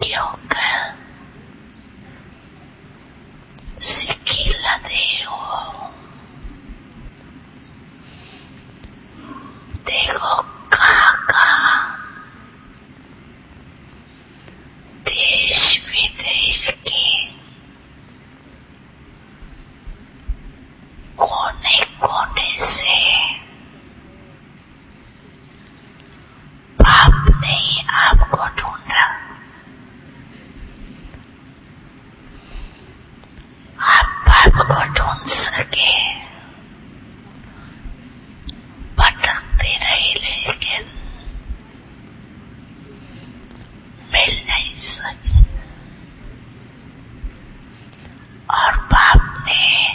क्योंकि सिखिलदेव देखो कहाँ देश विदेश के कोने कोने से बाप ने आपको ढूंढा। आप बाप को ढूंढ सके, भटकते रहे लेकिन मिल नहीं सके। और बाप ने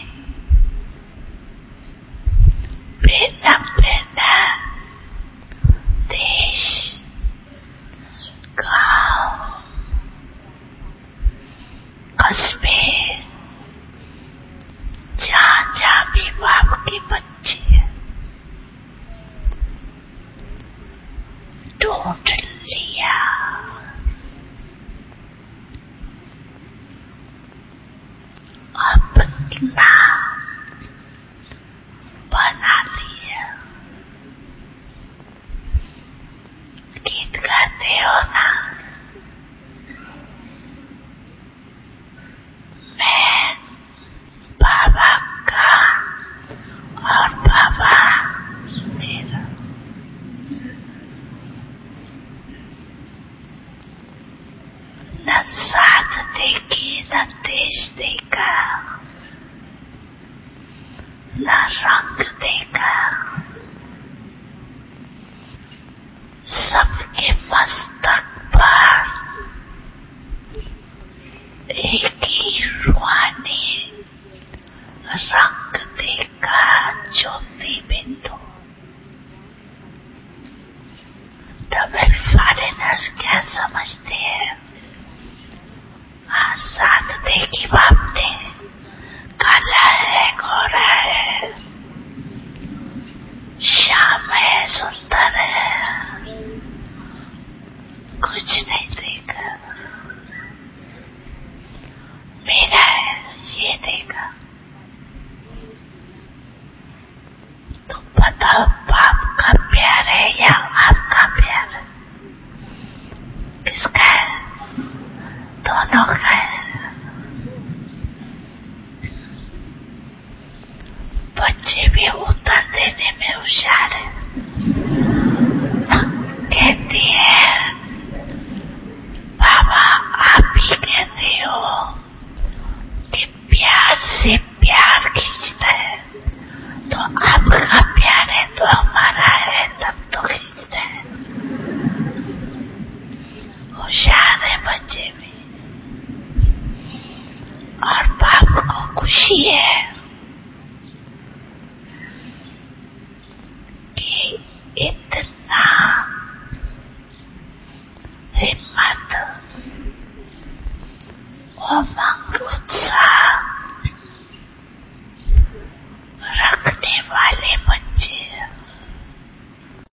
भिन्न भिन्न देश, गांव, कस्बे, जहाँ भी बाप के बच्चे ढूंढ लिया। अपना बना लिया। गीत गाते हो ना, मैं बाबा का और बाबा मेरा। न साथ देखी न देश देखा, न रंग देखा, सबके मस्तक पर एक ही रूहानी रंग देखा, ज्योति बिंदु। डबल फॉरेनर्स क्या समझते हैं? साथ देखी बाप ने, काला है, गोरा है, श्याम है, सुंदर है, कुछ नहीं देखा। मेरा है ये देखा। तो बताओ बाप का प्यार है या आपका प्यार है? किसका है? दोनों का है। बच्चे भी उत्तर देने में होशियार है। कहती है बाबा आप ही कहते हो कि प्यार से प्यार खींचता है, तो आपका प्यार है तो हमारा है तब तो खींचता है। होशियार है बच्चे भी। और बाप को खुशी है कि इतना हिम्मत, उमंग, उत्साह